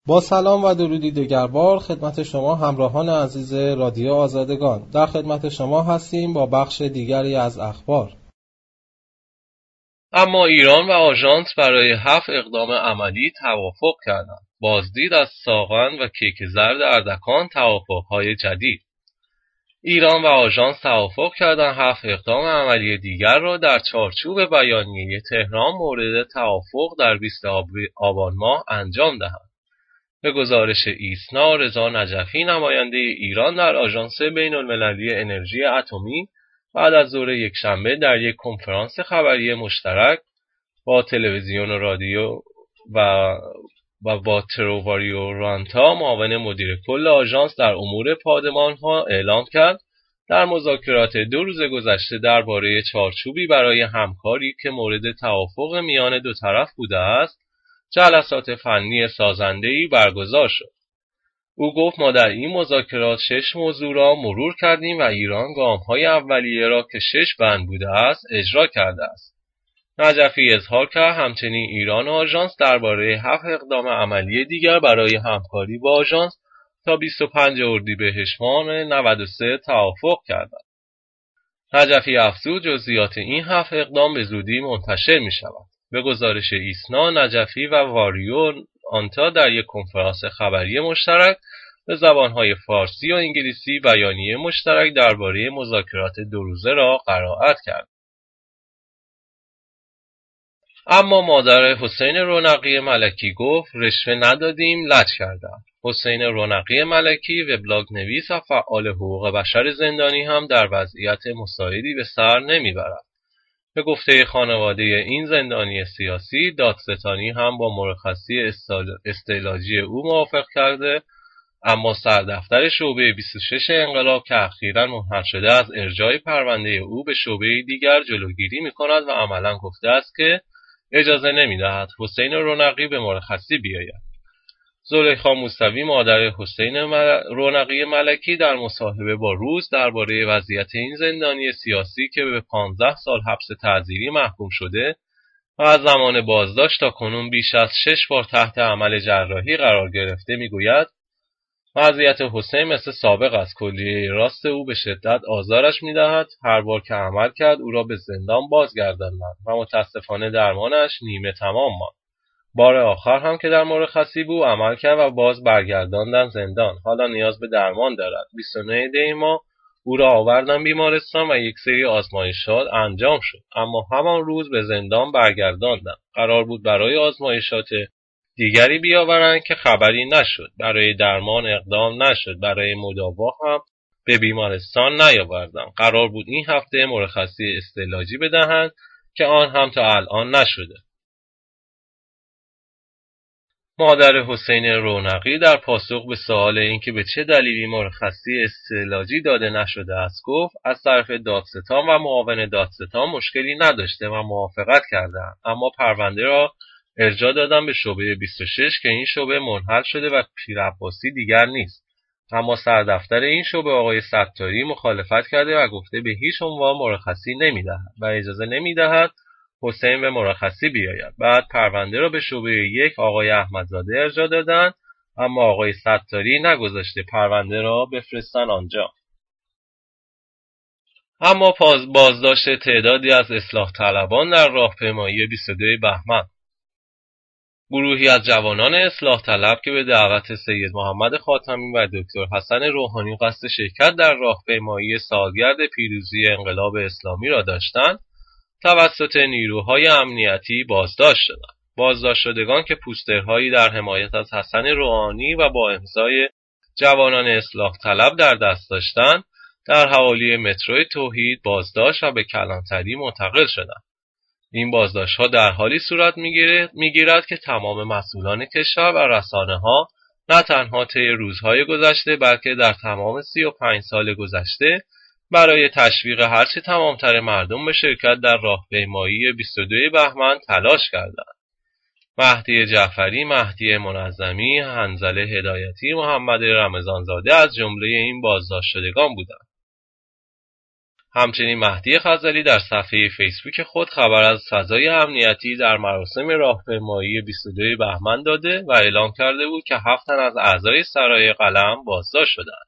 با سلام و درودی دگربار خدمت شما همراهان عزیز رادیو آزادگان. در خدمت شما هستیم با بخش دیگری از اخبار. اما ایران و آژانس برای 7 اقدام عملی توافق کردند. بازدید از ساغند و کیک زرد اردکان، توافق‌های جدید. ایران و آژانس توافق کردند 7 اقدام عملی دیگر را در چارچوب بیانیه تهران مورد توافق در 20 آبان ماه انجام دهند. به گزارش ایسنا، رضا نجفی نماینده ایران در آژانس بین‌المللی انرژی اتمی بعد از ظهر یکشنبه در یک کنفرانس خبری مشترک با تلویزیون و رادیو و با تروواریو رانتا معاون مدیر کل آژانس در امور پادمان‌ها اعلام کرد در مذاکرات 2 روز گذشته درباره چارچوبی برای همکاری که مورد توافق میان دو طرف بوده است جلسات فنی سازنده‌ای برگزار شد. او گفت ما در این مذاکرات 6 موضوع را مرور کردیم و ایران گام‌های اولیه را که 6 بند بوده است اجرا کرده است. نجفی اظهار کرد همچنین ایران و آژانس درباره 7 اقدام عملی دیگر برای همکاری با آژانس تا 25 اردیبهشت ماه 93 توافق کردند. نجفی افزود جزئیات این 7 اقدام به زودی منتشر می‌شود. به گزارش ایسنا، نجفی و واریو آنتا در یک کنفرانس خبری مشترک به زبان‌های فارسی و انگلیسی بیانیه مشترک درباره مذاکرات 2 روزه را قرائت کرد. اما مادر حسین رونقی ملکی گفت رشوه ندادیم، لج کردم. حسین رونقی ملکی وبلاگ نویس و فعال حقوق بشر زندانی هم در وضعیت مساعدی به سر نمیبرد. به گفته خانواده این زندانی سیاسی، دادستانی هم با مرخصی استعلاجی او موافق کرده، اما سردفتر شعبه 26 انقلاب که اخیراً منحل شده از ارجاع پرونده او به شعبه دیگر جلوگیری می‌کند و عملاً گفته است که اجازه نمی‌دهد حسین رونقی به مرخصی بیاید. زلیخا موسوی مادر حسین رونقی ملکی در مصاحبه با روز درباره وضعیت این زندانی سیاسی که به 15 سال حبس تعزیری محکوم شده و از زمان بازداشت تا کنون بیش از 6 بار تحت عمل جراحی قرار گرفته میگوید وضعیت حسین مثل سابق است. کلیه راست او به شدت آزارش میدهد. هر بار که عمل کرد او را به زندان بازگرداندند و متاسفانه درمانش نیمه تمام ماند. بار آخر هم که در مرخصی بود عمل کرد و باز برگرداندن زندان. حالا نیاز به درمان دارد. 29 دی ماه او را آوردن بیمارستان و یک سری آزمایشات انجام شد، اما همان روز به زندان برگرداندن. قرار بود برای آزمایشات دیگری بیاورند که خبری نشد. برای درمان اقدام نشد. برای مداوا هم به بیمارستان نیاوردند. قرار بود این هفته مرخصی استعلاجی بدهند که آن هم تا الان نشده. مادر حسین رونقی در پاسخ به سوال اینکه به چه دلیلی مرخصی استعلاجی داده نشده است گفت از طرف دادستان و معاون دادستان مشکلی نداشته و موافقت کردند، اما پرونده را ارجاع دادن به شعبه 26 که این شعبه منحل شده و پیرعباسی دیگر نیست. اما سردفتر این شعبه آقای ستاری مخالفت کرده و گفته به هیچ عنوان مرخصی نمیدهد و اجازه نمیدهد حسین به مرخصی بیاید. بعد پرونده را به شعبه 1 آقای احمدزاده ارجاع دادند، اما آقای ستاری نگذاشته پرونده را بفرستن آنجا. اما بازداشت تعدادی از اصلاح طلبان در راهپیمایی 22 بهمن. گروهی از جوانان اصلاح طلب که به دعوت سید محمد خاتمی و دکتر حسن روحانی قصد شرکت در راهپیمایی سالگرد پیروزی انقلاب اسلامی را داشتند، توسط نیروهای امنیتی بازداشت شدند. بازداشت شدگان که پوسترهایی در حمایت از حسن روحانی و با امضای جوانان اصلاح طلب در دست داشتند، در حوالی مترو توحید بازداشت و به کلانتری منتقل شدند. این بازداشت‌ها در حالی صورت می‌گیرد که تمام مسئولان کشور و رسانه‌ها نه تنها طی روزهای گذشته بلکه در تمام 35 سال گذشته برای تشویق هرچه تمامتر مردم به شرکت در راهپیمایی 22 بهمن تلاش کردند. مهدی جعفری، مهدی منظمی، حنظله هدایتی، محمد رمضانزاده از جمله این بازداشت شدگان بودند. همچنین مهدی خزعلی در صفحه فیسبوک خود خبر از فضای امنیتی در مراسم راهپیمایی 22 بهمن داده و اعلام کرده بود که 7 تن از اعضای سرای قلم بازداشت شدند.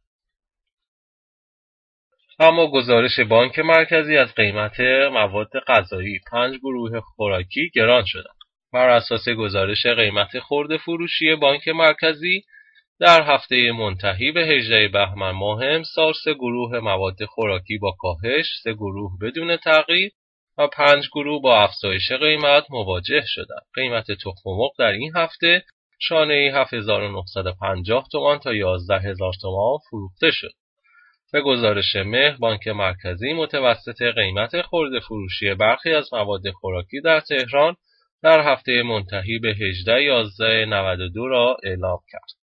اما گزارش بانک مرکزی از قیمت مواد غذایی 5 گروه خوراکی گران شدند. بر اساس گزارش قیمت خرده فروشی بانک مرکزی در هفته منتهی به 18 بهمن ماه امسال 3 گروه مواد خوراکی با کاهش، 3 گروه بدون تغییر و 5 گروه با افزایش قیمت مواجه شدند. قیمت تخم مرغ در این هفته شانه‌ای 7950 تومان تا 11000 تومان فروخته شد. به گزارش مهر بانک مرکزی متوسط قیمت خرده فروشی برخی از مواد خوراکی در تهران در هفته منتهی به 18/11/92 را اعلام کرد.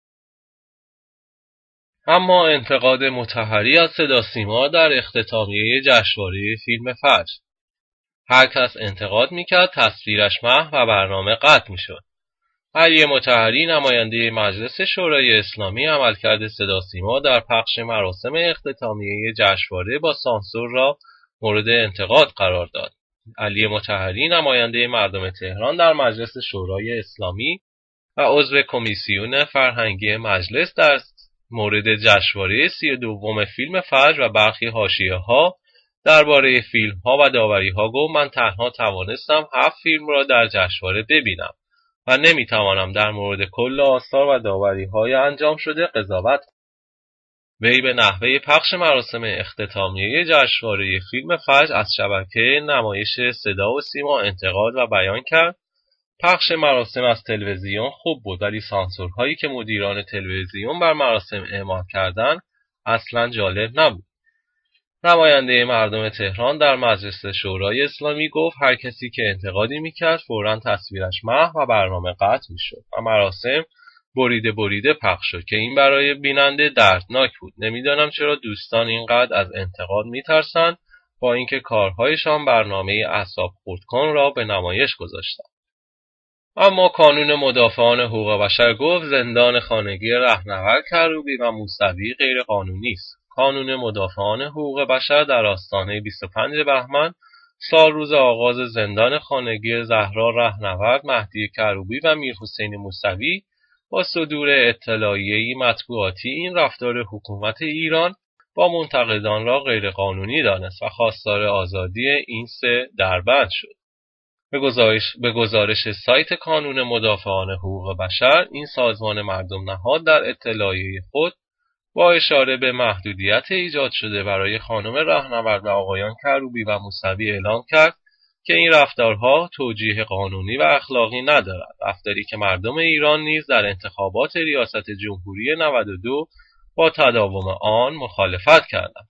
اما انتقاد مطهری از صداوسیما در اختتامیه جشنواره فیلم فجر. هر کس انتقاد میکرد تصویرش محو و برنامه قطع میشد. علی مطهری نماینده مجلس شورای اسلامی عملکرد صداوسیما در پخش مراسم اختتامیه جشنواره با سانسور را مورد انتقاد قرار داد. علی مطهری نماینده مردم تهران در مجلس شورای اسلامی و عضو کمیسیون فرهنگی مجلس در مورد جشنواره 32 فیلم فجر و برخی حاشیه‌ها درباره فیلم‌ها و داوری‌ها گفت من تنها توانستم 7 فیلم را در جشنواره ببینم و نمیتوانم در مورد کل آثار و داوری‌های انجام شده قضاوت کنم. وی به نحوه پخش مراسم اختتامیه جشنواره فیلم فجر از شبکه نمایش صدا و سیما انتقاد و بیان کرد پخش مراسم از تلویزیون خوب بود ولی سانسورهایی که مدیران تلویزیون بر مراسم اعمال کردند اصلا جالب نبود. نماینده مردم تهران در مجلس شورای اسلامی گفت هر کسی که انتقادی میکرد فوراً تصویرش محو و برنامه قطع میشد و مراسم بریده پخش شد که این برای بیننده دردناک بود. نمیدانم چرا دوستان اینقدر از انتقاد میترسند با اینکه کارهایشان برنامه اعصاب خورد کن را به نمایش گذاشتند. اما کانون مدافعان حقوق بشر گفت زندان خانگی رهنورد کروبی و موسوی غیر قانونی است. کانون مدافعان حقوق بشر در آستانه 25 بهمن سال روز آغاز زندان خانگی زهرا رهنورد مهدی کروبی و میرحسین موسوی با صدور اطلاعیه‌ای مطبوعاتی این رفتار حکومت ایران با منتقدان را غیر قانونی دانست و خواستار آزادی این سه دربند شد. به گزارش سایت کانون مدافعان حقوق بشر این سازمان مردم نهاد در اطلاعیه خود با اشاره به محدودیت ایجاد شده برای خانم رهنورد و آقایان کروبی و موسوی اعلام کرد که این رفتارها توجیه قانونی و اخلاقی ندارد، رفتاری که مردم ایران نیز در انتخابات ریاست جمهوری 92 با تداوم آن مخالفت کردند.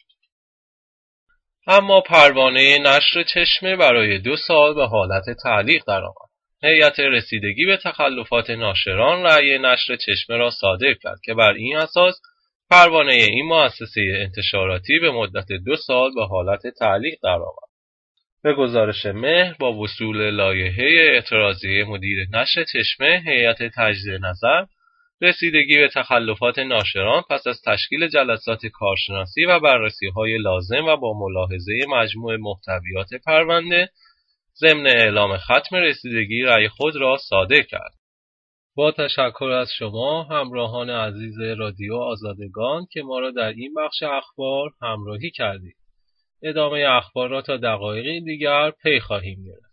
اما پروانه نشر چشمه برای 2 سال به حالت تعلیق درآمد. هیئت رسیدگی به تخلفات ناشران رأی نشر چشمه را صادر کرد که بر این اساس پروانه این مؤسسه انتشاراتی به مدت 2 سال به حالت تعلیق درآمد. به گزارش مهر با وصول لایحه اعتراضیه مدیر نشر چشمه هیئت تجدید نظر رسیدگی به تخلفات ناشران پس از تشکیل جلسات کارشناسی و بررسی‌های لازم و با ملاحظه مجموع محتویات پرونده ضمن اعلام ختم رسیدگی رأی خود را صادر کرد. با تشکر از شما همراهان عزیز رادیو آزادگان که ما را در این بخش اخبار همراهی کردید. ادامه اخبار را تا دقایقی دیگر پی خواهیم گرفت.